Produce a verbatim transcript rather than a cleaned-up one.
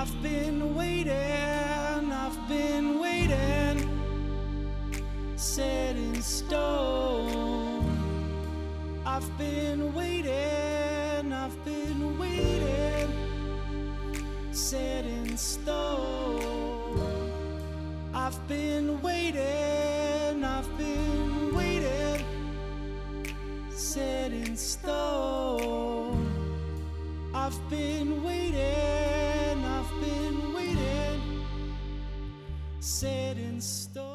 I've been waiting, I've been waiting, set in stone. I've been waiting, I've been waiting, set in stone. I've been waiting, I've been waiting, set in stone. I've been waiting, I've been waiting, set in stone.